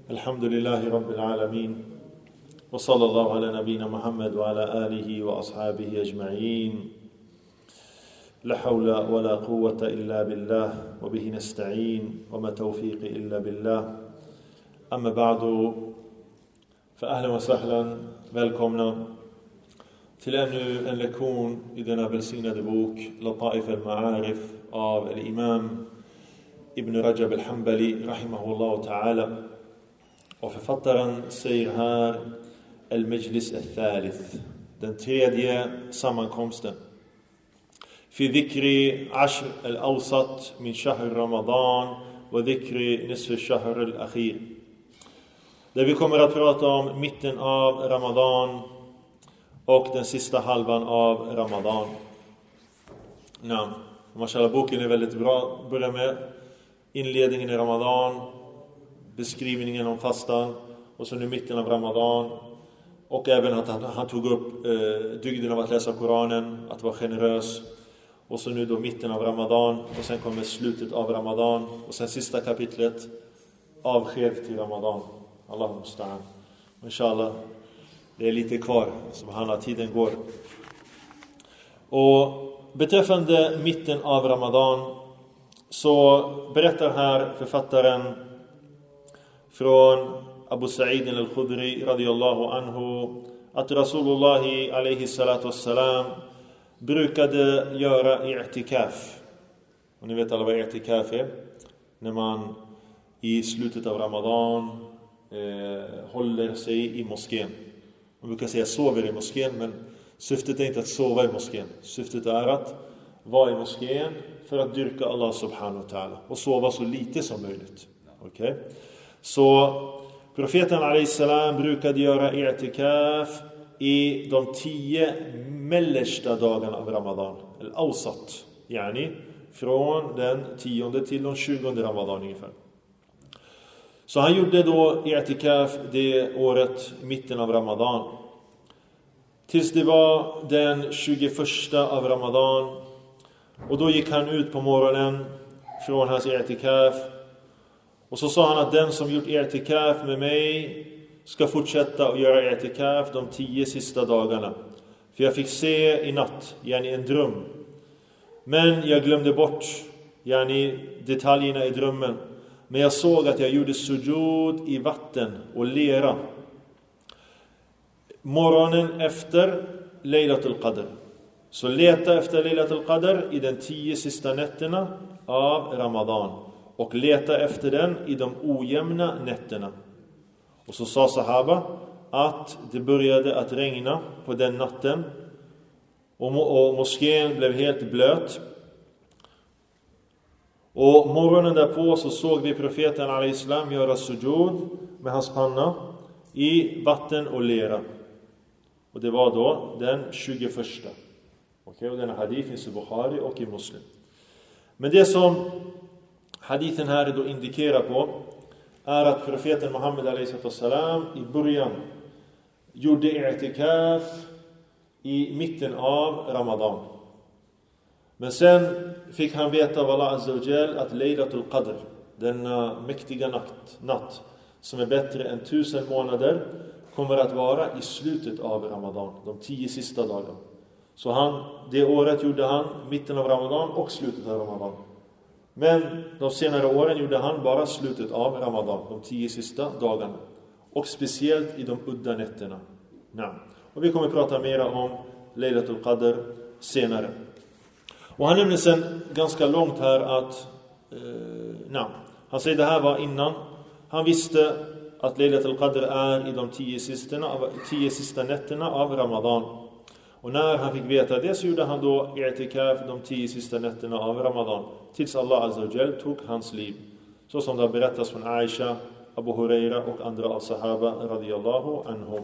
الحمد لله رب العالمين وصلى الله على نبينا محمد وعلى آله وأصحابه أجمعين لا حول ولا قوة إلا بالله وبه نستعين وما توفيق إلا بالله أما بعد فأهلا وسهلا välkomna till ännu en lektion i denna välsignade bok Lataif al-Ma'arif av al-Imam Ibn Rajab al-Hanbali rahimahullah ta'ala. Och författaren säger här al-Majlis al-Thalith, den tredje sammankomsten. Fi dhikri ashr al-awsat min shahr Ramadan och dhikri nisf shahr al-akhir. Där vi kommer att prata om mitten av Ramadan och den sista halvan av Ramadan. Mashallah, boken är väldigt bra. Börja med inledningen i Ramadan, beskrivningen om fastan, och så nu mitten av Ramadan, och även att han tog upp dygden av att läsa Koranen, att vara generös, och så nu då mitten av Ramadan, och sen kommer slutet av Ramadan, och sen sista kapitlet, avsked till Ramadan. Allah musta'an. Inshallah, det är lite kvar, subhanallah, tiden går. Och beträffande mitten av Ramadan så berättar här författaren från Abu Sa'id al-Khudri radiyallahu anhu att Rasulullah alayhi salatu wassalam brukade göra i'tikaf. Och ni vet alla vad i'tikaf är? När man i slutet av Ramadan håller sig i moskén. Man brukar säga sover i moskén, men syftet är inte att sova i moskén. Syftet är att vara i moskén för att dyrka Allah subhanahu wa ta'ala och sova så lite som möjligt. Okej? Så profeten alayhi salam brukade göra i'tikaf i de 10 mellersta dagarna av Ramadan. Al-Awsat, yani från den 10:e till den 20:e Ramadan ungefär. Så han gjorde då i'tikaf det året, mitten av Ramadan. Tills det var den 21:a av Ramadan. Och då gick han ut på morgonen från hans i'tikaf. Och så sa han att den som gjort i'tikaf med mig ska fortsätta att göra i'tikaf de 10 sista dagarna. För jag fick se i natt, yani en dröm. Men jag glömde bort, yani detaljerna i drömmen. Men jag såg att jag gjorde sujud i vatten och lera morgonen efter Laylatul Qadr. Så leta efter Laylatul Qadr i den 10 sista nätterna av Ramadan. Och leta efter den i de ojämna nätterna. Och så sa sahaba att det började att regna på den natten. Och moskén blev helt blöt. Och morgonen därpå så såg vi profeten al-Islam göra sujud med hans panna i vatten och lera. Och det var då den 21:a. Okej, och den hadith finns i Bukhari och i Muslim. Men det som hadithen här då indikerar på är att profeten Muhammed a.s. i början gjorde i'tikaf i mitten av Ramadan. Men sen fick han veta av Allah Azza wa Jal att Laylatul Qadr, denna mäktiga natt som är bättre än 1000 månader, kommer att vara i slutet av Ramadan, de 10 sista dagarna. Så det året gjorde han mitten av Ramadan och slutet av Ramadan. Men de senare åren gjorde han bara slutet av Ramadan, de 10 sista dagarna. Och speciellt i de udda nätterna. Och vi kommer att prata mer om Laylatul Qadr senare. Och han nämner sen ganska långt här att han säger det här var innan han visste att Laylatul Qadr är i de 10 sista nätterna av Ramadan. Och när han fick veta det så gjorde han då i'tikaf de 10 sista nätterna av Ramadan. Tills Allah Azza wa Jal tog hans liv. Så som det har berättats från Aisha, Abu Huraira och andra av sahaba radiyallahu anhum.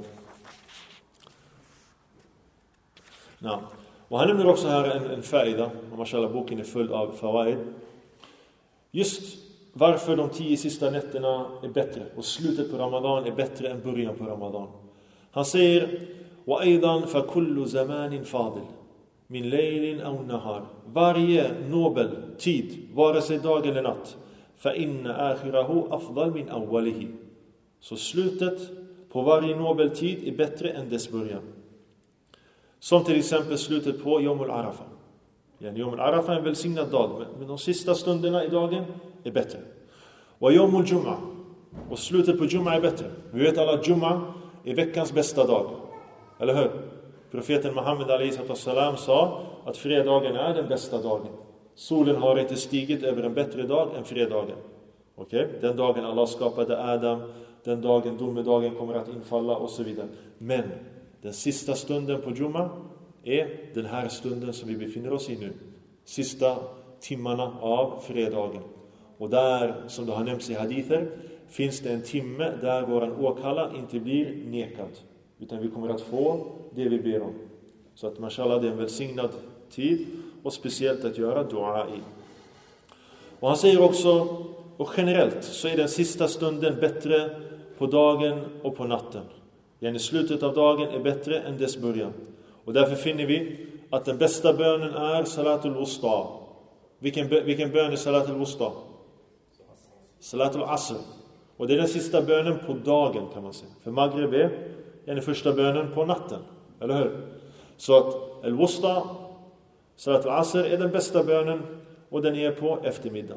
Och han nämner också här en faida. Och mashallah, boken är full av fawaid. Just varför de 10 sista nätterna är bättre och slutet på Ramadan är bättre än början på Ramadan. Han säger: وَأَيْضًا فَكُلُّ زَمَانٍ فَاضِلٍ min lejlin au nahar. Varje nobel tid, vare sig dag eller natt. فَإِنَّ آخِرَهُ أَفْضَلْ min awwalihi. Så slutet på varje nobeltid är bättre än dess början. Som till exempel slutet på Yom al-Arafa. Yom al-Arafa är en välsignad dag, men de sista stunderna i dagen är bättre. Och Yom al-Jum'a, och slutet på Jum'a är bättre. Vi vet alla att Jum'a är veckans bästa dag. Eller hur? Profeten Muhammed a.s. sa att fredagen är den bästa dagen. Solen har inte stigit över en bättre dag än fredagen. Okej? Den dagen Allah skapade Adam, den dagen domedagen kommer att infalla och så vidare. Men den sista stunden på Jum'a är den här stunden som vi befinner oss i nu. Sista timmarna av fredagen. Och där, som det har nämnts i hadither, finns det en timme där våran åkallan inte blir nekad. Utan vi kommer att få det vi ber om. Så att mashallah, det är en välsignad tid. Och speciellt att göra dua i. Och han säger också, och generellt så är den sista stunden bättre på dagen och på natten. I slutet av dagen är bättre än dess början. Och därför finner vi att den bästa bönen är Salatul Wusta. Vilken bön är Salatul Wusta? Salatul Asr. Och det är den sista bönen på dagen, kan man säga. För Maghrib är den första bönen på natten. Eller hur? Så att Al-Wusta, Salatul Asr, är den bästa bönen. Och den är på eftermiddagen.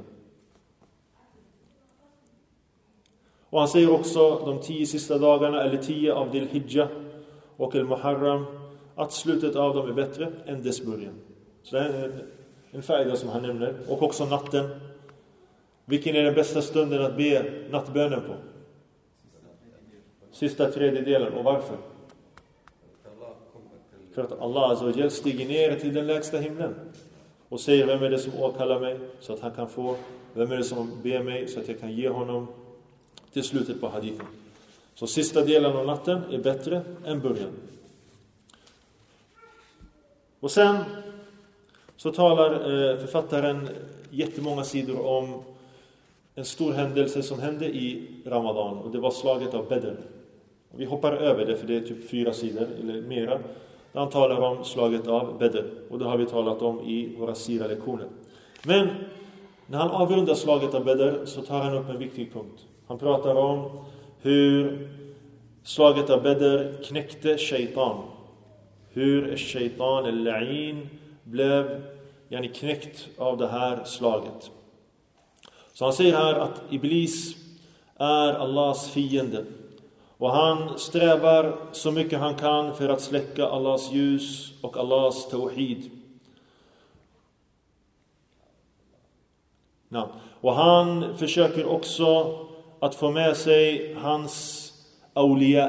Och han säger också de 10 sista dagarna, eller 10 av Dhul Hijjah och Al-Muharram, att slutet av dem är bättre än dess början. Så det är en färg som han nämner. Och också natten. Vilken är den bästa stunden att be nattbönen på? Sista tredjedelen. Och varför? För att Allah Azza wa Jal stiger ner till den lägsta himlen och säger, vem är det som åkallar mig så att han kan få? Vem är det som ber mig så att jag kan ge honom? Till slutet på hadithen. Så sista delen av natten är bättre än början. Och sen så talar författaren jättemånga sidor om en stor händelse som hände i Ramadan. Och det var slaget av Badr. Vi hoppar över det för det är typ 4 sidor eller mera. Han talar om slaget av Badr. Och det har vi talat om i våra sira-lektioner. Men när han avrundar slaget av Badr så tar han upp en viktig punkt. Han pratar om hur slaget av Badr knäckte shaitan. Hur shaitan al-la'in blev knäckt av det här slaget. Så han säger här att Iblis är Allahs fiende. Och han strävar så mycket han kan för att släcka Allahs ljus och Allahs tawhid. Och han försöker också att få med sig hans awliya,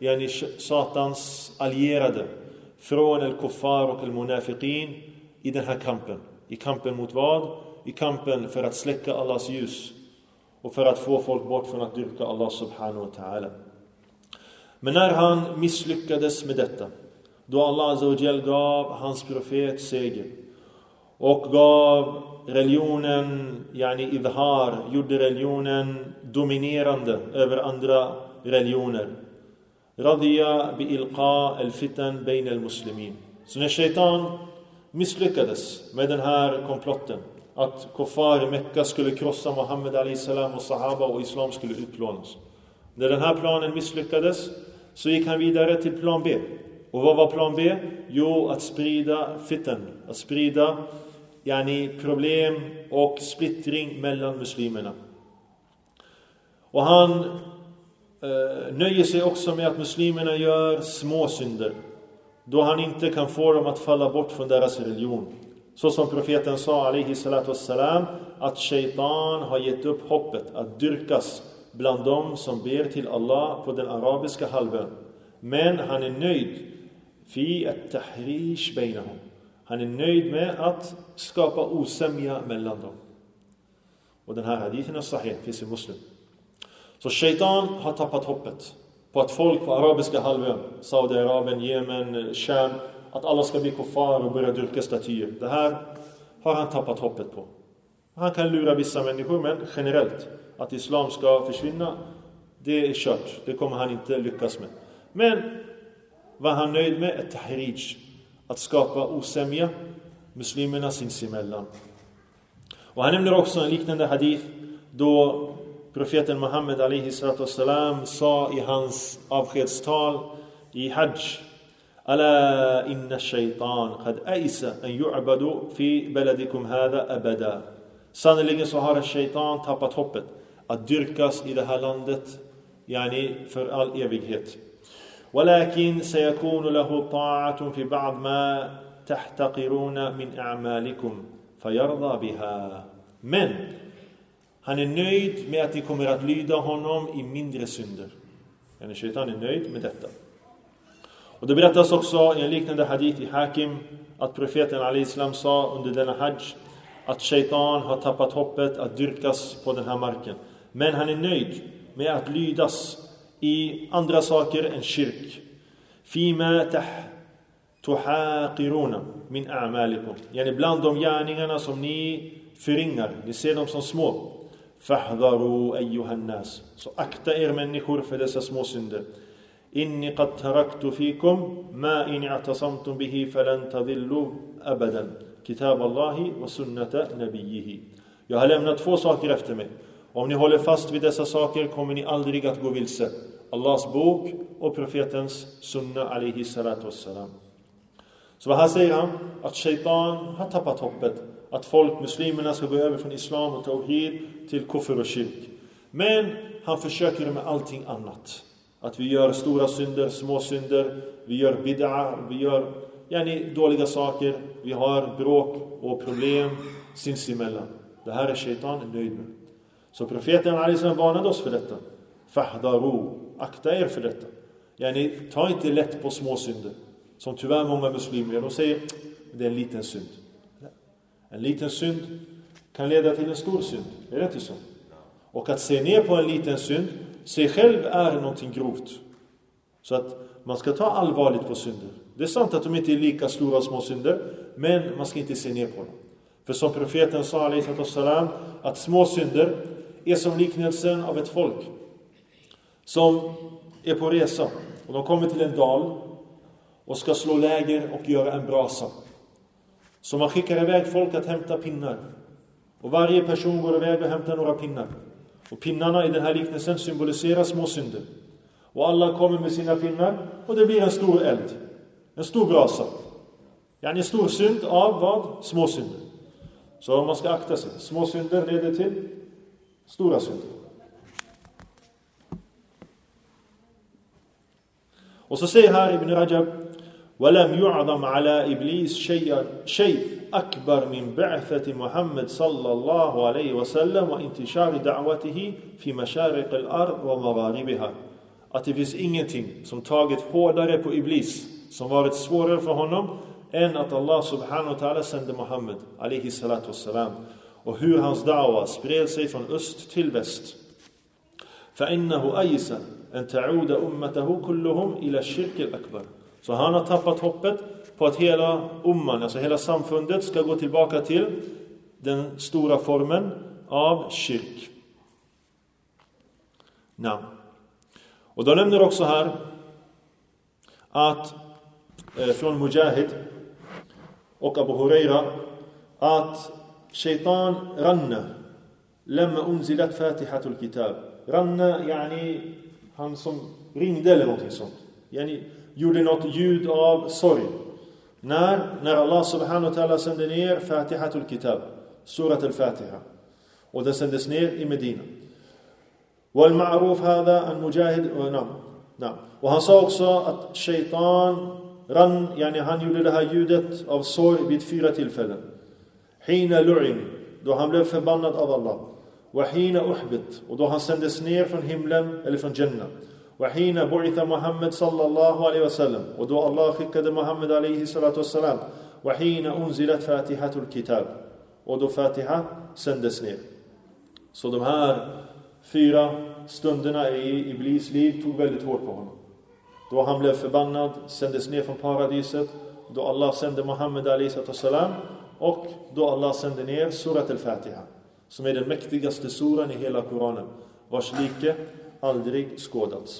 Satans allierade, från al-kuffar och al-munafiqin i den här kampen. I kampen mot vad? I kampen för att släcka Allahs ljus och för att få folk bort från att dyrka Allah subhanahu wa ta'ala. Men när han misslyckades med detta, då Allah Azza wa Jal gav hans profet seger och gav religionen, idhar, gjorde religionen dominerande över andra religioner. Radiya bi ilqa al-fitan bain al-muslimin. Så när shaitan misslyckades med den här komplotten, att kuffar i Mekka skulle krossa Muhammed a.s. och sahaba och islam skulle utplånas. När den här planen misslyckades så gick han vidare till plan B. Och vad var plan B? Jo, att sprida fitan, att sprida problem och splittring mellan muslimerna. Och han nöjer sig också med att muslimerna gör små synder, då han inte kan få dem att falla bort från deras religion. Så som profeten sa alaihi salatu wassalam, att shaitan har gett upp hoppet att dyrkas bland dem som ber till Allah på den arabiska halvön. Men han är nöjd fi at-tahrish bainahum. Han är nöjd med att skapa osämja mellan dem. Och den här hadithen är sahih, finns i Muslim. Så shaitan har tappat hoppet på att folk på arabiska halvön, Saudiarabien, Jemen, Sham, att alla ska bli kuffar och börja dyrka statyer. Det här har han tappat hoppet på. Han kan lura vissa människor, men generellt att islam ska försvinna, det är kört. Det kommer han inte lyckas med. Men vad han nöjd med är tahrij, att skapa osämja muslimerna sinsemellan. Och han nämner också en liknande hadith då profeten Muhammed alaihi salatu wassalam sa i hans avskedstal i Hajj: Ala inna shaytan qad aisa an yu'badu fi baladikum hadha abada. Sannoliken så har shaytan tappat hoppet att dyrkas i det här landet, yani för all evighet. Walakin sayakunu lahu ta'atun fi ba'd ma tahtaqiruna min a'malikum fayarda biha. Men han är nöjd med att ni kommer att lyda honom i mindre synder. Yani shaytan är nöjd med detta. Och det berättas också i en liknande hadith i Hakim att profeten al-Islam sa under denna hajj att shaytan har tappat hoppet att dyrkas på den här marken. Men han är nöjd med att lydas i andra saker än kyrk. Fima tuhaqiruna min a'malikum. Yani bland de gärningarna som ni förringar, ni ser dem som små. Fahdharu ayyuhan nas. Så akta er människor för dessa små synder. Inni qad taraktu fikum ma in i'tasamtum bihi falan tadillu abadan. Kitab Allahi wa sunnata nabiyhi. Jag har lämnat 2 saker efter mig. Om ni håller fast vid dessa saker kommer ni aldrig att gå vilse. Allahs bok och profetens sunna alaihi salatu wassalam. Så här säger han att shaitan har tappat hoppet. Att folk, muslimerna, ska gå över från islam och tawhid till kufr och kyrk. Men han försöker med allting annat. Att vi gör stora synder, små synder. Vi gör bid'a, vi gör dåliga saker. Vi har bråk och problem sinsemellan. Det här är shaitan nöjd med. Så profeten al-Islam varnade oss för detta. Fahdharu, akta er för detta. Ta inte lätt på små synder. Som tyvärr många muslimer, de säger det är en liten synd. En liten synd kan leda till en stor synd. Är det inte så? Och att se ner på en liten synd, sig själv är någonting grovt. Så att man ska ta allvarligt på synder. Det är sant att de inte är lika stora små synder, men man ska inte se ner på dem. För som profeten sa alaihi salam, att små synder är som liknelsen av ett folk som är på resa. Och de kommer till en dal och ska slå läger och göra en brasa. Så man skickar iväg folk att hämta pinnar. Och varje person går iväg och hämtar några pinnar. Och pinnarna i den här liknelsen symboliserar små synder. Och alla kommer med sina pinnar och det blir en stor eld. En stor brasa. En stor synd av vad? Små synder. Så man ska akta sig. Små synder leder till stora synder. Och så säger här Ibn Rajab: وَلَمْ يُعْظَمْ عَلَى إِبْلِيسِ شَيْءٍ أكبر من بعثة محمد صلى الله عليه وسلم وانتشار دعوته في مشارق الأرض ومغاربها. Att det finns ingenting som tagit hårdare på Iblis, som varit svårare för honom, än att Allah subhanahu wa ta'ala sände Muhammed alaihi salatu wassalam. Och hur hans da'wa spred sig från öst till väst. فَإِنَّهُ أَيْسَ أَنْ تَعُودَ أُمَّتَهُ كُلُّهُمْ إِلَى الشِّرْكِ الْأَكْبَرِ. Så han har tappat hoppet på att hela umman, alltså hela samfundet, ska gå tillbaka till den stora formen av kyrk. Och då nämner också här att från Mujahid och Abu Huraira att shaitan ranna lamma unzilat fatihatul kitab. Ranna han som ringde eller någonting sånt. Gjorde något ljud av sorg. När Allah subhanahu wa ta'ala sände ner fatihatul kitab, surat al-Fatiha. Och den sändes ner i Medina. Wal ma'ruf hada an Mujahid och han sa också att shaitan rann, han gjorde det här ljudet av sorg vid 4 tillfällen. Hina lu'in, då han blev förbannad av Allah. Wa hina uhbit, och då han sändes ner från himlen eller från Jannah. Wa hina bu'itha Muhammad sallallahu alaihi wasallam, och då Allah skickade Muhammad alaihi salatu wassalam. Wa hina unzilat fatihatul kitab, och då Fatiha sändes ner. Så de här 4 stunderna i Iblis liv tog väldigt hårt på honom. Då han blev förbannad, sändes ner från paradiset, då Allah sände Muhammad alaihi salatu wassalam, och då Allah sände ner surat al-Fatiha, som är den mäktigaste suran i hela Koranen, vars like aldrig skådats.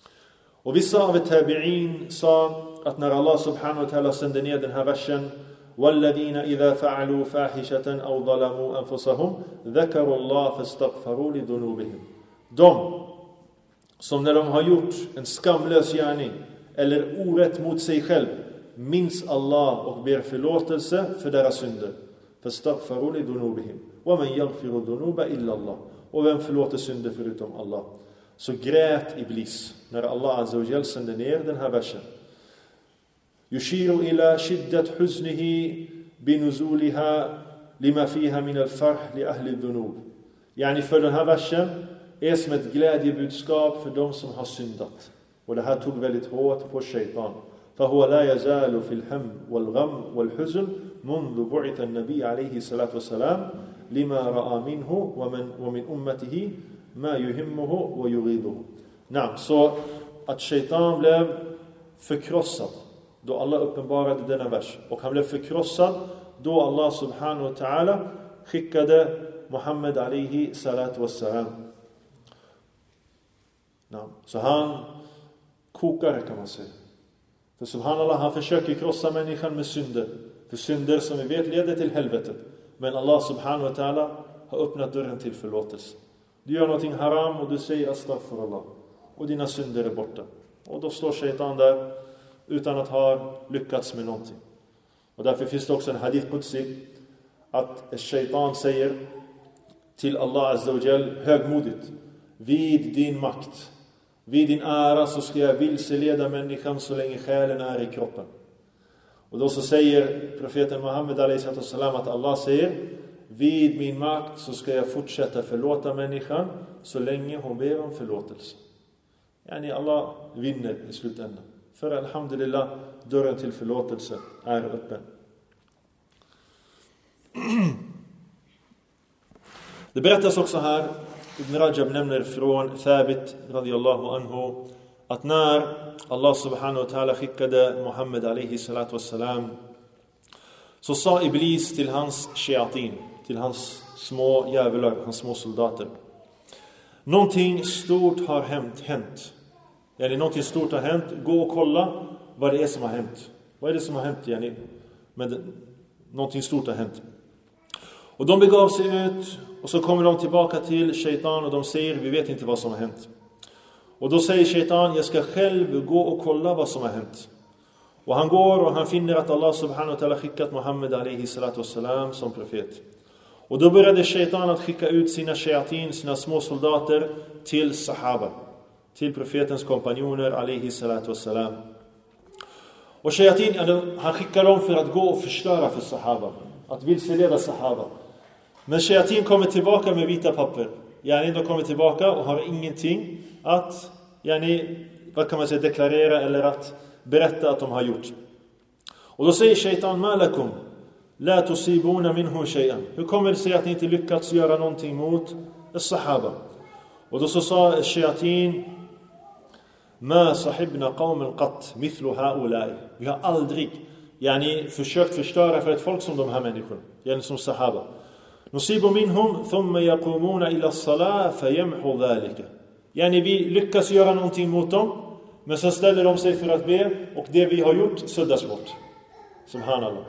Och vissa av tabi'in sa att när Allah subhanahu wa ta'ala sände ner den här versen والذين إذا فعلوا فاحشة أو ظلموا أنفسهم ذكروا الله فاستغفروا لذنوبهم. De som när de har gjort en skamlös gärning eller orätt mot sig själv minns Allah och ber förlåtelse för deras synder. فاستغفروا لذنوبهم ومن يغفر الذنوب إلا الله. Och vem förlåter synder förutom Allah? Så grät Iblis när Allah Azza wa Jal sände ner den här versen. يشير إلى شدة حزنه بنزولها لما فيها من الفرح لأهل الذنوب. يعني för den här versen är som ett glädjebudskap för de som har syndat. Och det här tog väldigt hårt på shaitan. فهو لا يزال في الهم والغم والحزن منذ بعث النبي عليه الصلاة والسلام لما رأى منه ومن أمته ما يهمه ويغيظه. نعم, så att shaitan blev förkrossad då Allah uppenbarade denna vers. Och han blev förkrossad då Allah subhanahu wa ta'ala skickade Muhammed alaihi salatu wassalam. Så han kokar, kan man säga. För subhanallah, han försöker krossa människan med synder. För synder som vi vet leder till helvetet. Men Allah subhanahu wa ta'ala har öppnat dörren till förlåtelse. Du gör någonting haram och du säger astaghfirullah. Och dina synder är borta. Och då står shaitan där utan att ha lyckats med någonting. Och därför finns det också en hadith qudsi att shaitan säger till Allah Azza wa Jal högmodigt: vid din makt, vid din ära så ska jag vilseleda människan så länge själen är i kroppen. Och då så säger profeten Muhammed alaihi salam att Allah säger: vid min makt så ska jag fortsätta förlåta människan så länge hon ber om förlåtelse. Yani Allah vinner i slutändan. För alhamdulillah, dörren till förlåtelse är öppen. Det berättas också här, Ibn Rajab nämner från Thabit radiyallahu anhu, att när Allah subhanahu wa ta'ala skickade Muhammed alaihi salatu wassalam, så sa Iblis till hans shayatin, till hans små djävular, hans små soldater: någonting stort har hänt. Yani någonting stort har hänt. Gå och kolla vad det är som har hänt. Vad är det som har hänt, yani? Men någonting stort har hänt. Och de begav sig ut och så kommer de tillbaka till shaitan och de säger: vi vet inte vad som har hänt. Och då säger shaitan: jag ska själv gå och kolla vad som har hänt. Och han går och han finner att Allah subhanahu wa ta'ala skickat Muhammed alaihi salatu wassalam som profet. Och då började shaitan att skicka ut sina shayatin, sina små soldater till sahaba, till profetens kompanjoner alaihi salatu wassalam. Och shayatin, han skickar dem för att gå och förstöra för sahaba, att vilseleda sahaba. Men shayatin kommer tillbaka med vita papper. Yani de kommer tillbaka och har ingenting att, vad kan man säga, deklarera eller att berätta att de har gjort. Och då säger shaitan: malakum la tusibuna minhu shay'an. Hur kommer det sig att ni inte lyckats göra någonting mot sahaba? Och då så sa shayatin: ma sahibna qawman qat mithlu haulai. Vi har aldrig försökt förstöra för ett folk som de här människorna, som sahaba. Nusibu minhum thumma yaqumuna ila as-salah fayamhu dhalika. Vi lyckas göra någonting mot dem, men så ställer de sig för att be och det vi har gjort suddas bort. Subhanallah.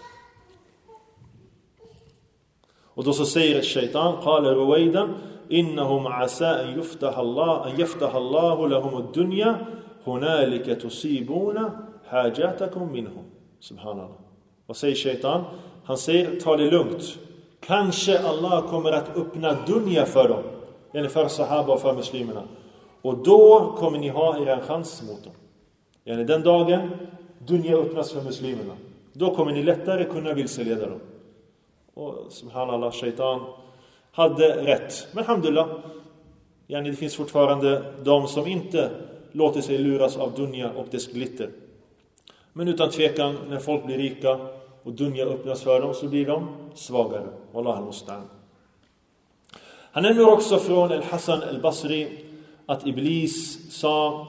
Och då så säger shaitan: qala ruwaydan innahum asa an yaftaha Allah lahum ad-dunya hunalika tusibuna hajatakum minhum. Subhanallah. Vad säger shaitan? Han säger: ta det lugnt. Kanske Allah kommer att öppna dunya för dem, eller för sahaba och för muslimerna. Och då kommer ni ha er chans mot dem. Den dagen dunya öppnas för muslimerna, då kommer ni lättare kunna vilseleda dem. Och subhanallah, shaitan hade rätt. Men alhamdulillah, det finns fortfarande de som inte låter sig luras av dunya och dess glitter. Men utan tvekan, när folk blir rika och dunya öppnas för dem, så blir de svagare. Wallah al-musta'an. Han nämner också från al-Hasan al-Basri att Iblis sa: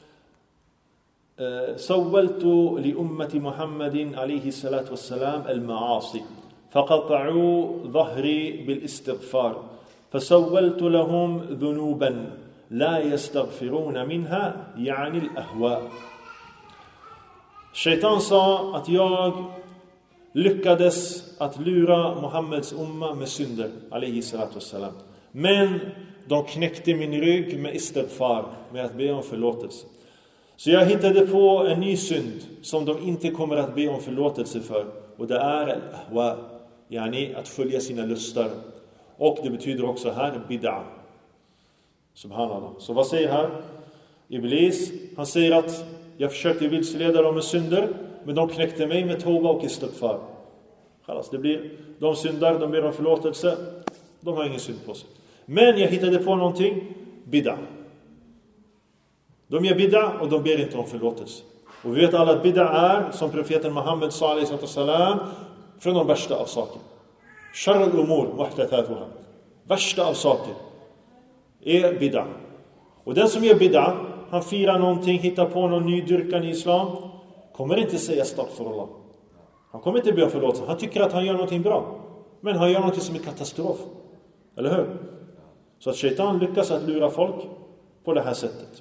sawwaltu li ummati Muhammadin alayhi salatu wassalam al-ma'asi faqata'u dhahri bil istighfar fasawwaltu lahum dhunuban la yastaghfiruna minha yani al-ahwa. Shaitan sa att jag lyckades att lura Muhammeds umma med synder, alaihi salatu wassalam. Men de knäckte min rygg med istighfar, med att be om förlåtelse. Så jag hittade på en ny synd som de inte kommer att be om förlåtelse för. Och det är al-ahwa, yani att följa sina lustar. Och det betyder också här bid'a. Subhanallah. Så vad säger här Iblis? Han säger att jag försökte vilseleda dem med synder, men de knäckte mig med tauba och istighfar. Det blir, de syndar, de ber om förlåtelse, de har ingen synd på sig. Men jag hittade på någonting, bid'a. De gör bid'a och de ber inte om förlåtelse. Och vi vet alla att bid'a är, som profeten Muhammed sa alaihi salam, från de värsta av saker. Sharrul umur muhdathatuha. Värsta av saker är bid'a. Och den som gör bid'a, han firar någonting, hittar på någon ny dyrkan i islam, kommer inte säga astaghfirullah. Han kommer inte be om förlåtelse. Han tycker att han gör någonting bra, men han gör någonting som är katastrof. Eller hur? Så att shaitan lyckas att lura folk på det här sättet.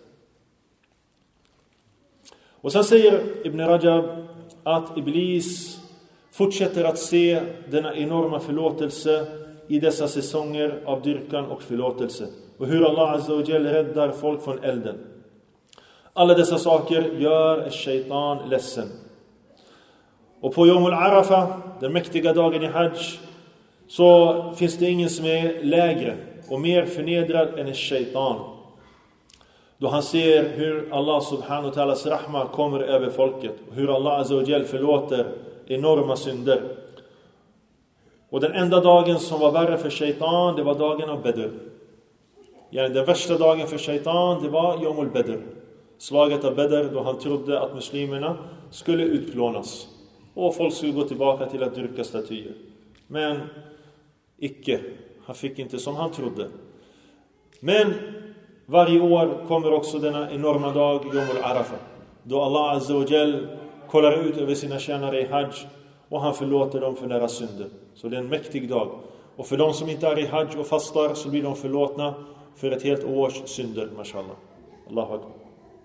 Och sen säger Ibn Rajab att Iblis fortsätter att se denna enorma förlåtelse i dessa säsonger av dyrkan och förlåtelse. Och hur Allah Azza wa Jal räddar folk från elden. Alla dessa saker gör shaitan ledsen. Och på Yom al-Arafa, den mäktiga dagen i Hajj, så finns det ingen som är lägre och mer förnedrad än en shaitan. Då han ser hur Allah subhanahu wa ta'alas rahma kommer över folket. Och hur Allah Azza wa Jal förlåter enorma synder. Och den enda dagen som var värre för shaitan, det var dagen av Badr. Den värsta dagen för shaitan, det var Yom al-Badr. Slaget av Badr, då han trodde att muslimerna skulle utplånas. Och folk skulle gå tillbaka till att dyrka statyer. Men icke. Han fick inte som han trodde. Men varje år kommer också denna enorma dag, Yom al-Arafa. Då Allah Azza wa Jal kollar ut över sina tjänare i Hajj. Och han förlåter dem för deras synder. Så det är en mäktig dag. Och för de som inte är i Hajj och fastar, så blir de förlåtna för ett helt års synder, mashallah. Allahu akbar.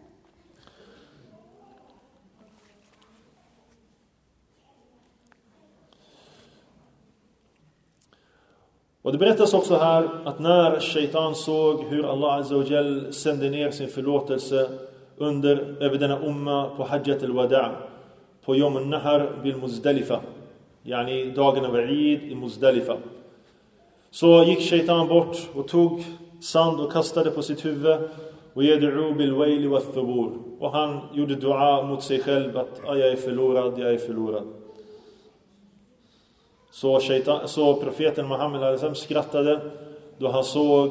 Och det berättas också här att när shaitan såg hur Allah Azza wa Jal sände ner sin förlåtelse över denna umma på Hajjat al-Wada' på Yom al-Nahar bil Muzdalifa, yani dagen av Eid i Muzdalifa, så gick shaitan bort och tog sand och kastade på sitt huvud och yad'u bil wayli wa thubur, och han gjorde dua mot sig själv att jag är förlorad. Så profeten Muhammed skrattade då han såg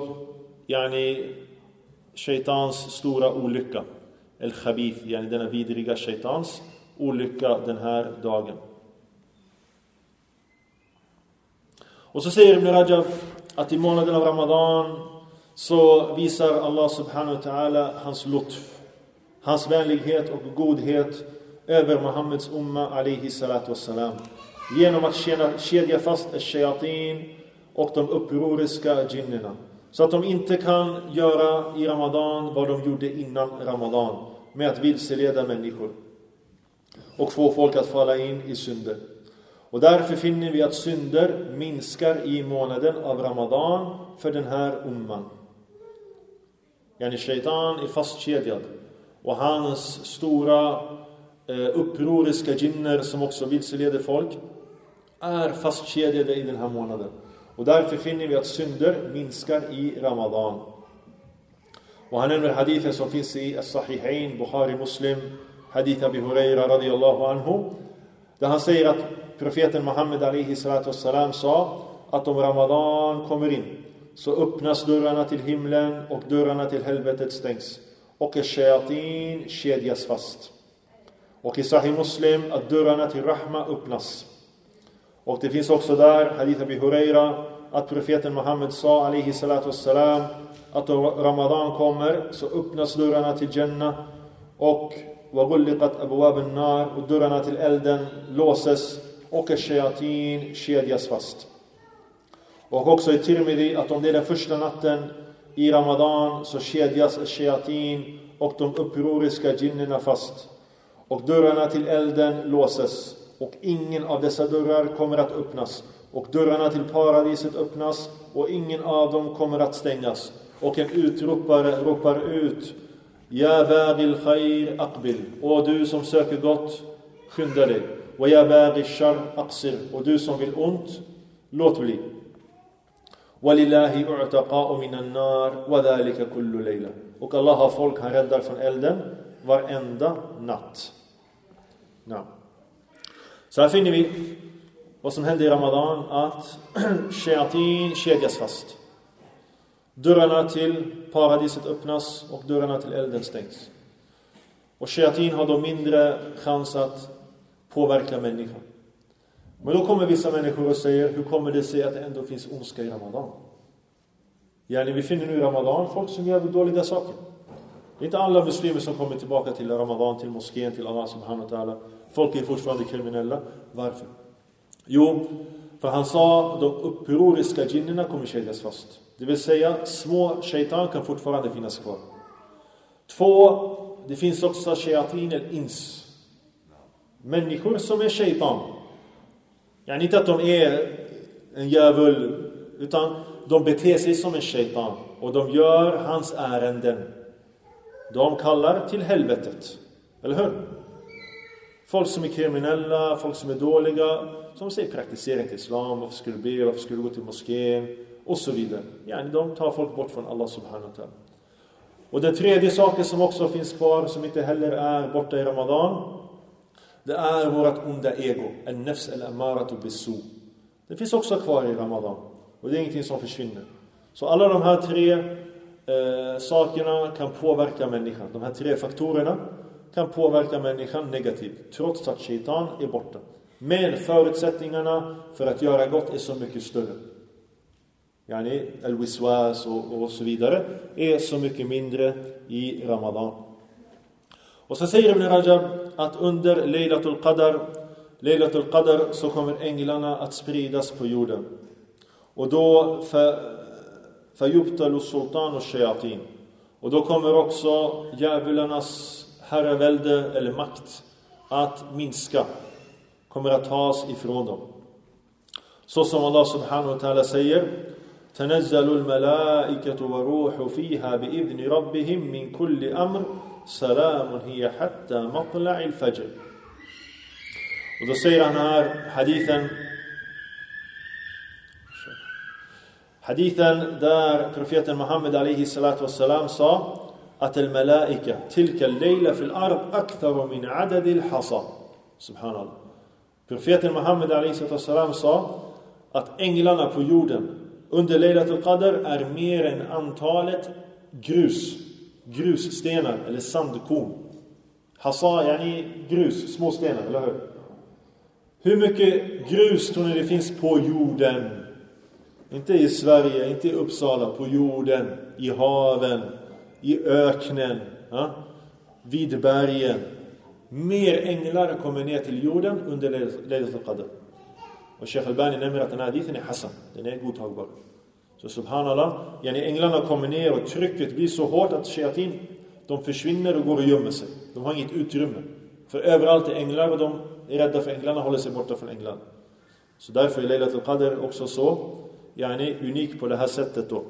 shaitans stora olycka, el-khabith, denna vidriga shaitans olycka den här dagen. Och så säger Ibn Rajab att i månaden av Ramadan så visar Allah subhanahu wa ta'ala hans lutf, hans vänlighet och godhet över Muhammeds umma alaihi salatu wassalam, genom att kedja fast al-shayatin och de upproriska jinnerna, så att de inte kan göra i Ramadan vad de gjorde innan Ramadan, med att vilseleda människor och få folk att falla in i synder. Och därför finner vi att synder minskar i månaden av Ramadan för den här umman. Shaitan är fastkedjad, och hans stora upproriska jinner som också vilseleder folk är fastkedjade i den här månaden. Och därför finner vi att synder minskar i Ramadan. Och han nämner hadithen som finns i As-Sahihain, Bukhari, Muslim, hadith Abi Huraira radiyallahu anhu, där han säger att profeten Muhammed alaihi salatu wassalam sa att om Ramadan kommer in så öppnas dörrarna till himlen och dörrarna till helvetet stängs, och shayatin kedjas fast. Och i Sahih Muslim att dörrarna till Rahma öppnas. Och det finns också där hadith Abi Huraira att profeten Muhammed sa alaihi salatu wassalam att om Ramadan kommer så öppnas dörrarna till Jannah och وَغُلِّقَتْ أَبْوَابِ النَّارِ, och dörrarna till elden låses och shayatin kedjas fast. Och också i Tirmidhi att om det är den första natten i Ramadan så kedjas shayatin och de upproriska jinnerna fast, och dörrarna till elden låses och ingen av dessa dörrar kommer att öppnas, och dörrarna till paradiset öppnas och ingen av dem kommer att stängas, och en utropare ropar ut: Ja bagil khair aqbil, och du som söker gott, skynda dig, och ja bagil shar aqsir, och du som vill ont, låt bli. Walillahi u'taqa'u minan nar wa dhalika kullu layla, och Allah har folk han räddar från elden varenda natt. Ja. Så här finner vi vad som händer i Ramadan, att shayatin kedjas fast. Dörrarna till paradiset öppnas och dörrarna till elden stängs. Och shayatin har då mindre chans att påverka människan. Men då kommer vissa människor och säger: hur kommer det sig att det ändå finns ondska i Ramadan? Vi finner nu i Ramadan folk som gör dåliga saker. Det är inte alla muslimer som kommer tillbaka till Ramadan, till moskén, till Allah subhanahu wa ta'ala. Folk är fortfarande kriminella. Varför? Jo, för han sa de upproriska djinnerna kommer kedjas fast. Det vill säga, små shaitan kan fortfarande finnas kvar. 2, det finns också shayatin al-ins. Människor som är shaitan. Inte att de är en djävul, utan de beter sig som en shaitan. Och de gör hans ärenden. De kallar till helvetet. Eller hur? Folk som är kriminella, folk som är dåliga, som säger praktisera inte islam, varför skulle du be, varför skulle du gå till moskén och så vidare. De tar folk bort från Allah subhanahu wa ta'ala. Och den tredje saken som också finns kvar, som inte heller är borta i Ramadan, det är vårt onda ego, al-nafs al-amaratu bis-su. Det finns också kvar i Ramadan, och det är ingenting som försvinner. Så alla de här 3 sakerna kan påverka människan. De här 3 faktorerna kan påverka människan negativt, trots att shaitan är borta. Men förutsättningarna för att göra gott är så mycket större. Al-wiswas och så vidare är så mycket mindre i Ramadan. Och så säger Ibn Rajab att under Laylatul Qadr så kommer änglarna att spridas på jorden. Och då fayubtalu sultan och shayatin. Och då kommer också djävularnas herravälde eller makt att minska, kommer att tas ifrån dem. Så som Allah subhanahu wa ta'ala säger: Tanazzalul malaikatu wa ruhu fiha bi'idni rabbihim min kulli amr salamun hiya hatta matla'il fajr. Och då säger han här hadithen där profeten Muhammed alayhi salatu wassalam sa att al-malaika tilka al-layla fil ard akthar min adad al-hasa. Subhanallah. Profeten Muhammed alayhi salatu wassalam sa att änglarna på jorden under Laylatul Qadr är mer än antalet grusstenar eller sandkorn. Hasa grus, små stenar, eller hur? Hur mycket grus tror ni det finns på jorden? Inte i Sverige, inte i Uppsala, på jorden, i haven, i öknen, vid bergen. Mer änglar kommer ner till jorden under Laylatul Qadr. Och Sheikh Albani nämner att den här hadithen är hasan, den är godtagbar. Så subhanallah, änglarna kommer ner och trycket blir så hårt att shayatin, de försvinner och går och gömmer sig. De har inget utrymme. För överallt är änglar och de är rädda för änglarna, håller sig borta från änglarna. Så därför är Laylatul Qadr också så unik på det här sättet då.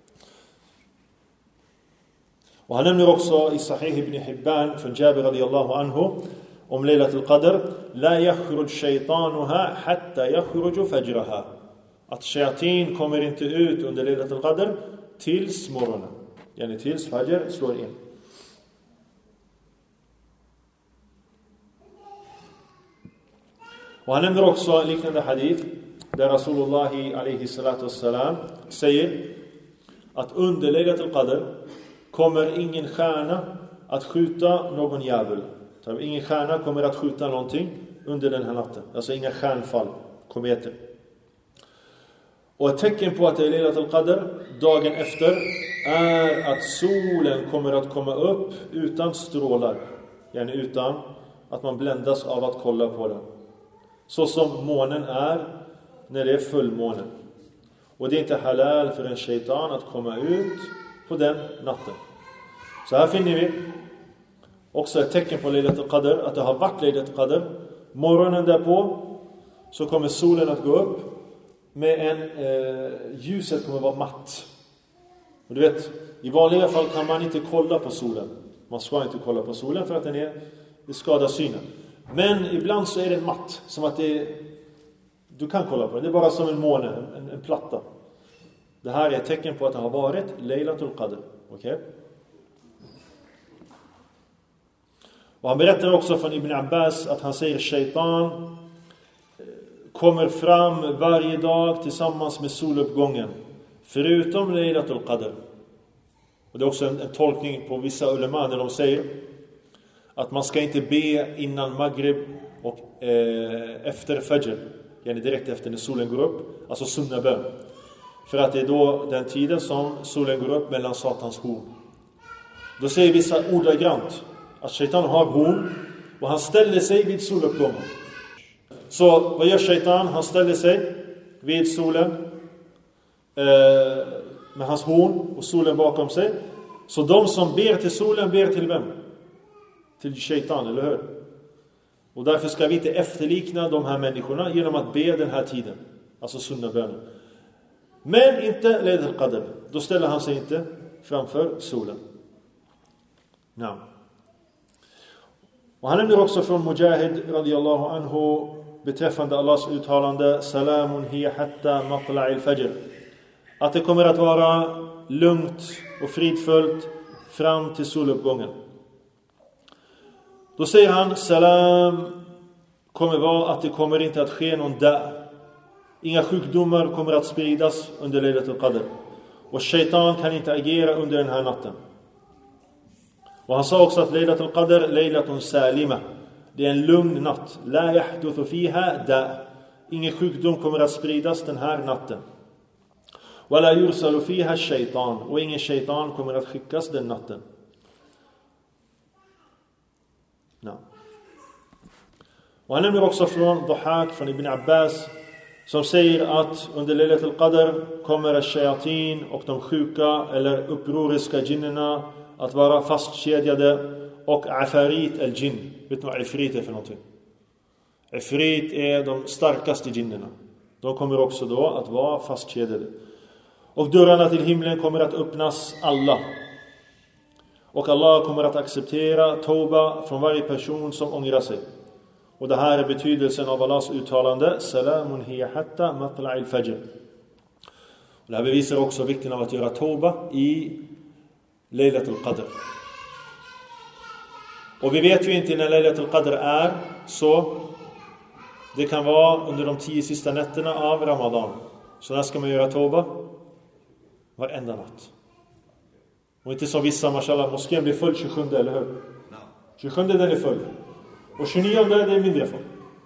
Och han nämner också i Sahih ibn Hibban från Jabir radiyallahu anhu om Laylatul Qadr: La yakhruj shaytanuha hatta yakhruju fajraha. Att shayatin kommer inte ut under Laylatul Qadr tills morgonen. Tills fajr slår in. Och han nämner också liknande hadith där Rasulullah alayhi salatu wassalam säger att under Laylatul Qadr kommer ingen stjärna att skjuta någon djävul. Ingen stjärna kommer att skjuta någonting under den här natten. Alltså inga stjärnfall, kometer. Och ett tecken på att det är Laylatul Qadr dagen efter är att solen kommer att komma upp utan strålar. Utan att man bländas av att kolla på den. Så som månen är när det är fullmånen. Och det är inte halal för en shaitan att komma ut på den natten. Så här finner vi också ett tecken på Laylatul Qadr, att det har varit Laylatul Qadr Morgonen därpå så kommer solen att gå upp med ljuset kommer vara matt. Och du vet, i vanliga fall kan man inte kolla på solen. Man ska inte kolla på solen för att det skadar synen. Men ibland så är den matt, som att du kan kolla på den. Det är bara som en måne, en platta. Det här är ett tecken på att det har varit Laylatul Qadr. Okej? Och han berättar också från Ibn Abbas att han säger Shaitan kommer fram varje dag tillsammans med soluppgången, förutom Laylatul Qadr. Och det är också en tolkning på vissa ulema när de säger att man ska inte be innan Maghrib och efter Fajr, yani direkt efter när solen går upp, alltså sunnabön. För att det är då den tiden som solen går upp mellan Satans horn. Då säger vissa ordagrant att Shaitan har horn och han ställer sig vid soluppgången. Så vad gör Shaitan? Han ställer sig vid solen med hans horn och solen bakom sig. Så de som ber till solen ber till vem? Till Shaitan, eller hur? Och därför ska vi inte efterlikna de här människorna genom att be den här tiden. Alltså sunnabönen. Men inte Laylatul Qadr. Då ställer han sig inte framför solen. Ja. Och han nämner också från Mujahid radiyallahu anhu beträffande Allahs uttalande Salamun hiya hatta matla'il fajr. Att det kommer att vara lugnt och fridfullt fram till soluppgången. Då säger han salam kommer vara att det kommer inte att ske någon död. Inga sjukdomar kommer att spridas under Laylatul Qadr. Och Shaitan kan inte agera under den här natten. Och han sa också att Laylatul Qadr Laylatun salima. Det är en lugn natt. La yahduthu fiha da. Ingen sjukdom kommer att spridas den här natten. Wala yursalu fiha shaitan. Och ingen shaitan kommer att skickas den natten. No. Och han nämner också från Dhahak, från Ibn Abbas, som säger att under Laylatul Qadr kommer al-shayatin och de sjuka eller upproriska jinnerna att vara fastkedjade, och afarit al-jinn. Vet du vad ifrit är för någonting? Ifrit är de starkaste jinnerna. De kommer också då att vara fastkedjade. Och dörrarna till himlen kommer att öppnas alla. Och Allah kommer att acceptera tauba från varje person som ångrar sig. Och det här är betydelsen av Allahs uttalande Salamun hiya hatta matla'il fajr. Och det här bevisar också vikten av att göra tauba i Laylatul Qadr. Och vi vet ju inte när Laylatul Qadr är, så det kan vara under de 10 sista nätterna av Ramadan. Så när ska man göra tauba? Varenda natt. Och inte som vissa, mashallah, moskén blir full 27, eller hur? 27 den är full. Och 29 det är mindre full.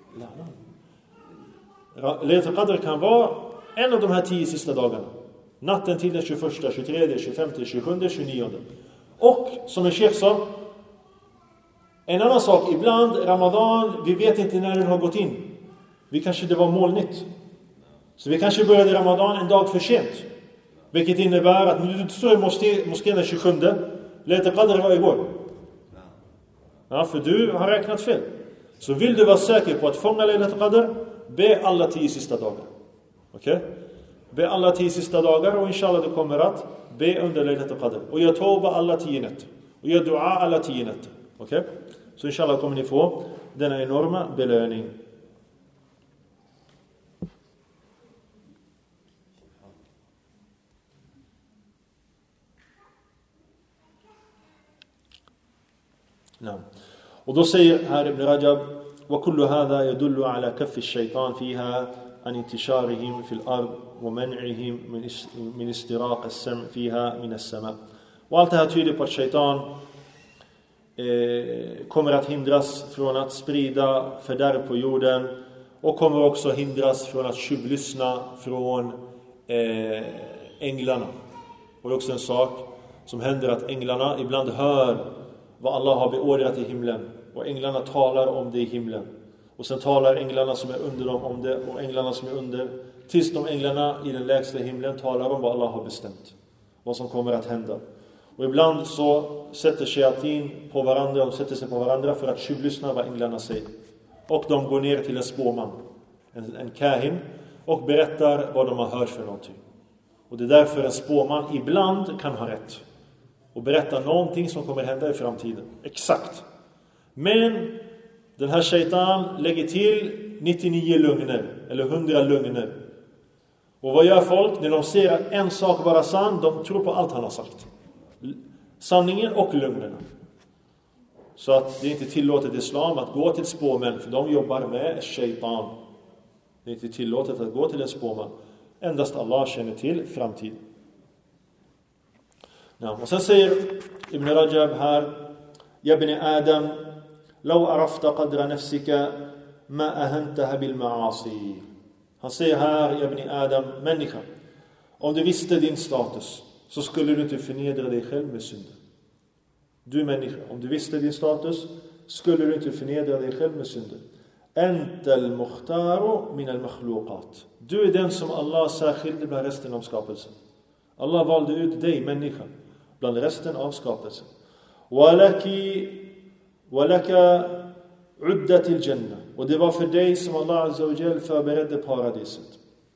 Laylatul Qadr kan vara en av de här 10 sista dagarna. Natten till den 21, 23, 25, 27, 29. Och som en chef sa, en annan sak, ibland Ramadan, vi vet inte när den har gått in. Det var molnigt. Så vi kanske började Ramadan en dag för sent. Vilket innebär att när du står i moskén den 27, Laylatul Qadr var igår. Ja, för du har räknat fel. Så vill du vara säker på att fånga Laylatul Qadr, be alla 10 sista dagar. Okej? Be alla 10 sista dagar, och inshallah du kommer att be under Laylatul Qadr. Och gör tauba alla 10 nätter. Och gör dua alla 10 nätter. Okej? Så inshallah kommer ni få denna enorma belöning. نعم. Och då säger här Ibn Rajab وكل هذا يدل على كف الشيطان فيها عن انتشارهم في الأرض ومنعهم من استراق السمع فيها من السماء. Och allt det här tyder på att shaitan kommer att hindras från att sprida fördärv på jorden, och kommer också hindras från att tjuvlyssna från änglarna. Och det är också en sak som händer, att änglarna ibland hör vad Allah har beordrat i himlen, och änglarna talar om det i himlen, och sen talar änglarna som är under dem om det, och änglarna som är under, tills de änglarna i den lägsta himlen talar om vad Allah har bestämt, vad som kommer att hända. Och ibland så sätter shayatin på varandra, de sätter sig på varandra för att tjuvlyssna vad änglarna säger. och de går ner till en spåman, en kahin, och berättar vad de har hört för någonting. Och det är därför en spåman ibland kan ha rätt och berätta någonting som kommer hända i framtiden. Exakt. Men den här shaitan lägger till 99 lögner eller 100 lögner. Och vad gör folk? När de ser att en sak vara sann, de tror på allt han har sagt. Sanningen och lögnerna. Så att det är inte tillåtet i islam att gå till spåmän, för de jobbar med shaitan. Det är inte tillåtet att gå till en spåman. Endast Allah känner till framtiden. Ja, och sen säger Ibn Rajab här: Ya ibn Adam, law arafta qadra nafsika ma ahantaha bil ma'asi. Han säger här, Ya ibn Adam, människa, om du visste din status så skulle du inte förnedra dig själv med synd. Du människa, om du visste din status skulle du inte förnedra dig själv med synd. Antal mukhtaru min al makhluqat. Du är den som Allah särskilde bland resten av skapelsen. Allah valde ut dig, människa, bland resten av skapelsen. Walaka uddat till Jannah. Och det var för dig som Allah Azza wa Jal förberedde paradiset.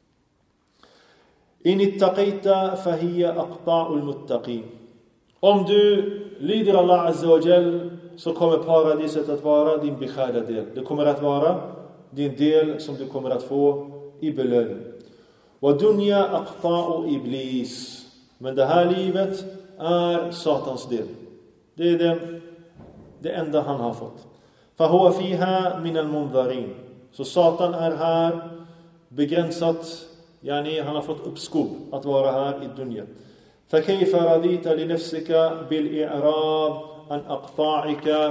In ittaqita fahiya aqta'ul muttaqin. Om du lyder Allah Azza wa Jal så kommer paradiset att vara din beskärda del. Det kommer att vara din del som du kommer att få i belöning. Wa dunya aqta'u iblis. Men det här livet är Satans del. Det är det enda han har fått. فهو فيها من المنذرين. Så Satan är här begränsat, yani han har fått uppskov att vara här i dunya. فكيف رضيت لنفسك بالإعراض عن أقطاعك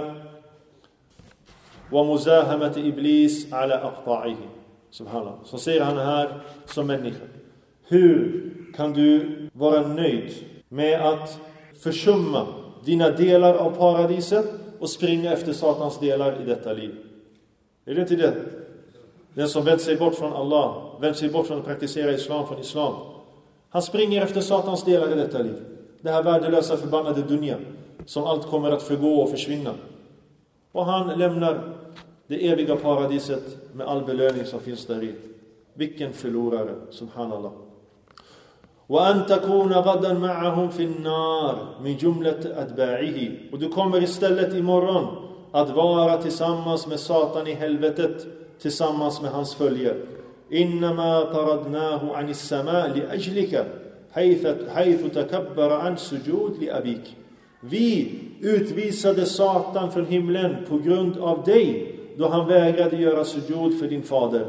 ومزاحمة إبليس على أقطاعه. Subhanallah. Så säger han här som människa: hur kan du vara nöjd med att försumma dina delar av paradiset och springa efter Satans delar i detta liv? Är det inte det? Den som vänder sig bort från Allah, vänder sig bort från att praktisera islam från islam, han springer efter Satans delar i detta liv. Det här värdelösa förbannade dunya som allt kommer att förgå och försvinna. Och han lämnar det eviga paradiset med all belöning som finns där i. Vilken förlorare, subhanallah. وأن تكون غدا معهم في النار من جملة أتباعه. Och du kommer istället imorgon att vara tillsammans med Satan i helvetet, tillsammans med hans följare. إنما طردناه عن السماء لأجلك حيث تكبر عن سجود لأبيك. Vi utvisade Satan från himlen på grund av dig, då han vägrade göra sujud för din fader.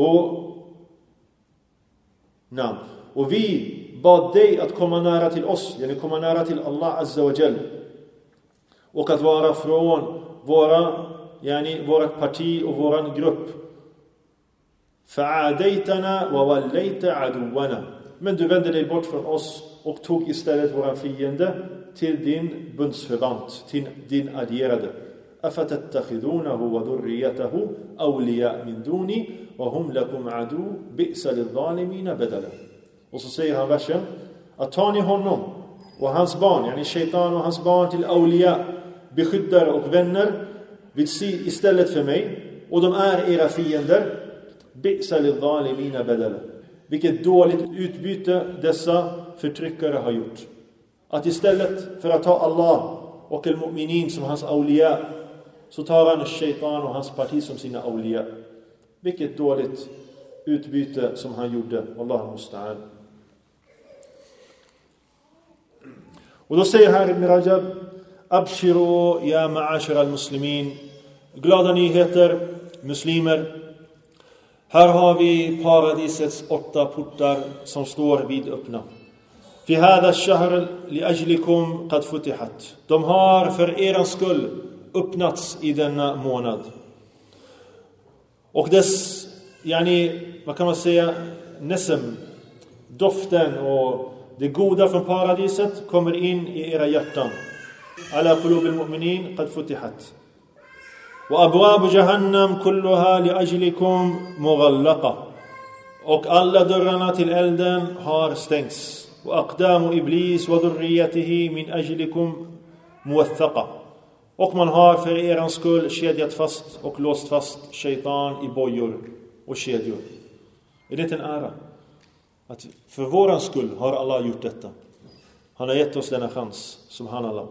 Och vi bad dig att komma nära till oss, eller komma nära till Allah Azza wa Jal, och att vara från vårt parti och våran grupp. فَعَادَيْتَنَا وَوَلَّيْتَ عَدُوَّنَا. Men du vände dig bort från oss och tog istället våran fiende till din bundsförvant, till din allierade. أَفَتَتَّخِذُونَهُ وَذُرِّيَّتَهُ أَوْلِيَاءَ مِنْ دُونِي وَهُمْ لَكُمْ عَدُوٌّ بِئْسَ لِلظَّالِمِينَ بَدَلًا. Och så säger han versen att tar ni honom och hans barn, yani shaitan och hans barn, till awliya, beskyddare och vänner istället för mig, och de är era fiender, bi'sa lidh-dhalimina badala. Vilket dåligt utbyte dessa förtryckare har gjort. Att istället för att ta Allah och al-mu'minin som hans awliya, så tar han shaitan och hans parti som sina awliya. Vilket dåligt utbyte som han gjorde. Allahu musta'an. Och då säger här Ibn Rajab: Abshiru ya ma'ashara al-muslimin. Glada nyheter, muslimer. Här har vi paradisets 8 portar som står vid öppna. Fi hadha ash-shahr li ajlikum qad futihat. De har för er skull öppnats i denna månad. Och dess, vad kan man säga, nesem, doften och det goda från paradiset kommer in i era hjärtan. Ala qulubil mu'minin qad futihat. Wa abwab jahannam kulluha li ajlikum mughallaqa. Och alla dörrarna till elden har stängts. Wa aqdamu iblis wa dhurriyyatihi min ajlikum muwathaqa. Och man har för er skull kedjat fast och låst fast shaitan i bojor och kedjor. Är det inte en ära? Att för våran skull har Allah gjort detta. Han har gett oss denna chans, subhanallah.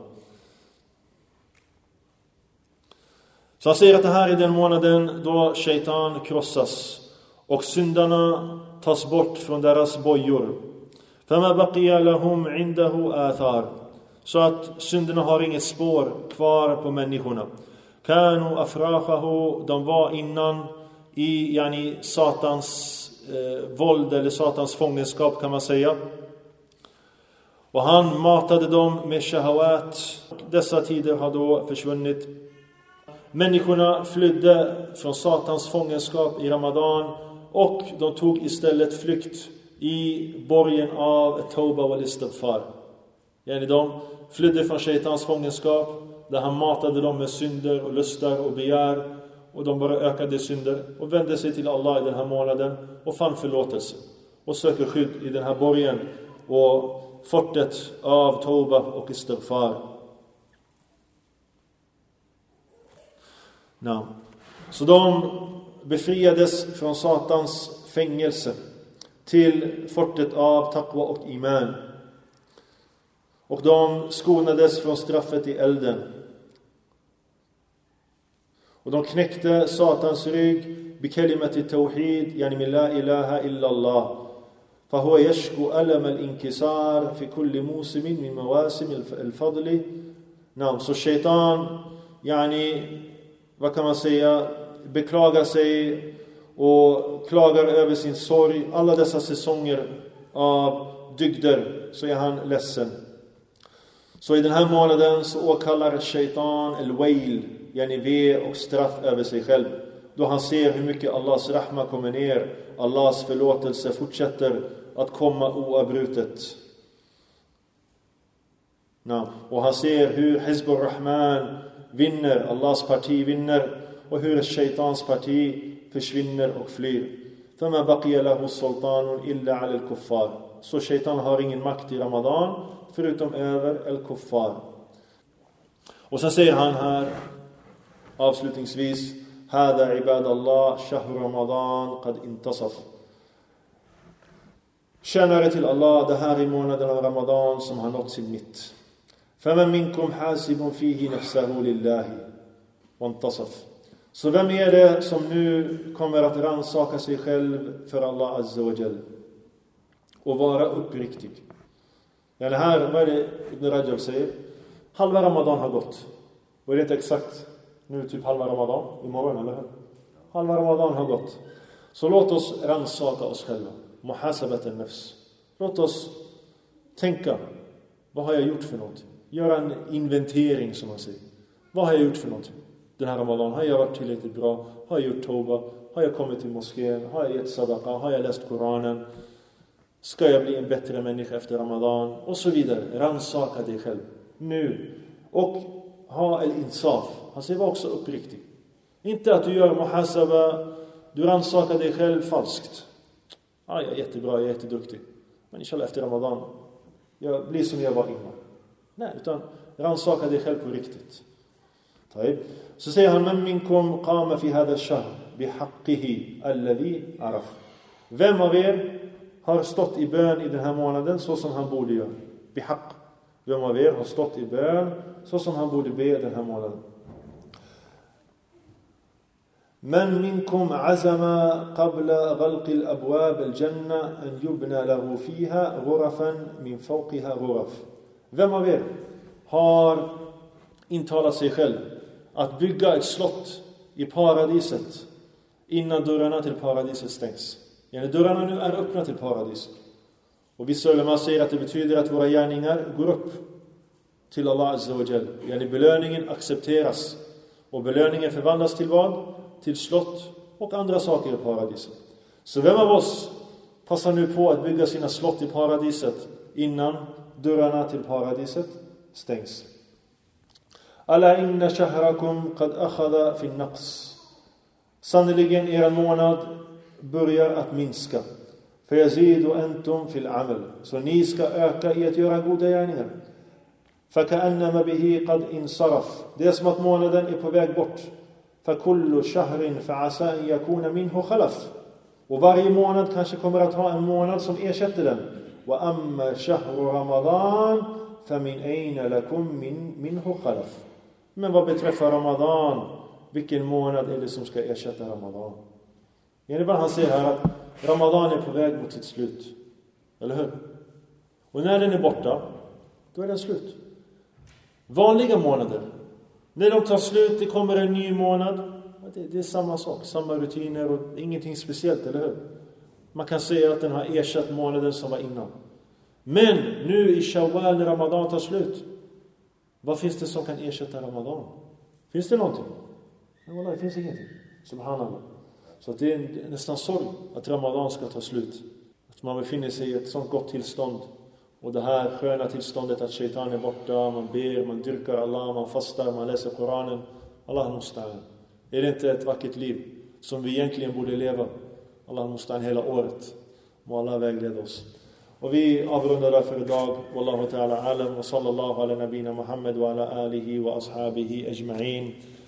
Så han säger att det här är den månaden då shaitan krossas och syndarna tas bort från deras bojor. فَمَا بَقِيَ لَهُمْ عِنْدَهُ آثَارٌ. Så att synderna har inget spår kvar på människorna. كَانُوا أَفْرَاخَهُ. De var innan i Satans våld eller Satans fångenskap kan man säga. Och han matade dem med shahawat. Dessa tider har då försvunnit. Människorna flydde från Satans fångenskap i Ramadan och de tog istället flykt i borgen av Tawba wal Istighfar. De flydde från shaitans fångenskap där han matade dem med synder och lustar och begär, och de bara ökade synder och vände sig till Allah i den här månaden och fann förlåtelse och söker skydd i den här borgen och fortet av Tawba och Istighfar. Så de befriades från Satans fängelse till fortet av taqwa och iman. Och de skonades från straffet i elden. Och de knäckte Satans rygg بكلمة التوحيد يعني من لا إله إلا الله فهو يشكو ألم الانكسار في كل موسم من مواسم الفضل. Så shaitan vad kan man säga, beklagar sig och klagar över sin sorg. Alla dessa säsonger av dygder så är han ledsen. Så i den här månaden så åkallar shaitan el-wail, ve och straff över sig själv. Då han ser hur mycket Allahs rahma kommer ner, Allahs förlåtelse fortsätter att komma oavbrutet. Och han ser hur Hizbur Rahman vinner, Allahs parti vinner, och hur shaitans parti försvinner och flyr. فَمَا بَقِيَ لَهُ السُّلْطَانٌ إِلَّا عَلَى الْكُفَّارِ. Så shaitan har ingen makt i Ramadan förutom över el-kuffar. Och sen säger han här avslutningsvis: هَذَا عِبَادَ اللَّهِ شَهْرُ رَمَضَانَ قَدْ انتصف. Tjänare till Allah, det här är månaden av Ramadan som har nått sin mitt. فَمَنْ مِنْكُمْ حَاسِبٌ فِيهِ نَفْسَهُ لِلَّهِ وَانْتَصَفْ. Så vem är det som nu kommer att ransaka sig själv för Allah Azza wa Jal och vara uppriktig? Här, vad är det Ibn Rajab säger? Halva Ramadan har gått. Och är det inte exakt nu typ halva Ramadan? Imorgon eller hur? Halva Ramadan har gått. Så låt oss ransaka oss själva. Muhasabat al-nafs. Låt oss tänka, vad har jag gjort för något? Göra en inventering som man säger. Vad har jag gjort för något? Den här Ramadan, har jag varit tillräckligt bra? Har jag gjort tawba? Har jag kommit till moskén? Har jag gett sadaqa? Har jag läst Koranen? Ska jag bli en bättre människa efter Ramadan? Och så vidare. Ransaka dig själv nu. Och ha el-insaf. Han säger, var också uppriktig. Inte att du gör muhasaba, du ransakar dig själv falskt. Jag är jättebra, jag är jätteduktig. Men inshallah efter Ramadan, jag blir som jag var innan. Nej, utan ransaka dig själv på riktigt. Så säger han: "Men minkum qama fi hadha ash-shahr bihaqqihi alladhi araf." Vem av er har stått i bön i den här månaden så som han borde göra? Bihaq. Vem av er har stått i bön så som han borde be den här månaden? "Men minkum azama qabla ghalq al-abwab al-janna an yubna lahu fiha ghurafan min fawqiha ghuraf." Vem av er har intalat sig själv att bygga ett slott i paradiset innan dörrarna till paradiset stängs? Dörrarna nu är öppna till paradiset. Och vissa ulama säger att det betyder att våra gärningar går upp till Allah Azza wa Jal. Belöningen accepteras. Och belöningen förvandlas till vad? Till slott och andra saker i paradiset. Så vem av oss passar nu på att bygga sina slott i paradiset innan dörrarna till paradiset stängs? Alla inna shahrakum qad akhadha fi an-naqs. Sannoliken er månad börjar att minska. Fayazidu antum fil amal. Så ni ska öka i att göra goda gärningar. فَكَأَنَّمَ بِهِ قَدْ إِنْصَرَفْ. Det är som att månaden är på väg bort. فَكُلُّ شَهْرٍ فَعَسَى أَنْ يَكُونَ مِنْهُ خَلَفْ. Och varje månad kanske kommer att ha en månad som ersätter den. وَأَمَّا شَهْرُ رَمَضَانَ فَمِنْ أَيْنَ لَكُمْ مِنْهُ خَلَفْ. Men vad beträffar Ramadan, vilken månad är det som ska ersätta Ramadan? Innebär han säger här att Ramadan är på väg mot sitt slut. Eller hur? Och när den är borta, då är den slut. Vanliga månader, när de tar slut, det kommer en ny månad. Det är samma sak, samma rutiner och ingenting speciellt, eller hur? Man kan säga att den har ersatt månaden som var innan. Men nu i Shawwal när Ramadan tar slut, vad finns det som kan ersätta Ramadan? Finns det någonting? Nej, det finns ingenting. Subhanallah. Så det är nästan sorg att Ramadan ska ta slut. Att man befinner sig i ett sånt gott tillstånd. Och det här sköna tillståndet att shaitan är borta, man ber, man dyrkar Allah, man fastar, man läser Koranen. Allah mustaan. Är det inte ett vackert liv som vi egentligen borde leva? Allah mustaan hela året. Må Allah vägleda oss. Och vi avrundar därför idag. Wallahu ta'ala alam wa sallallahu ala nabina Muhammad wa ala alihi wa ashabihi ajma'in.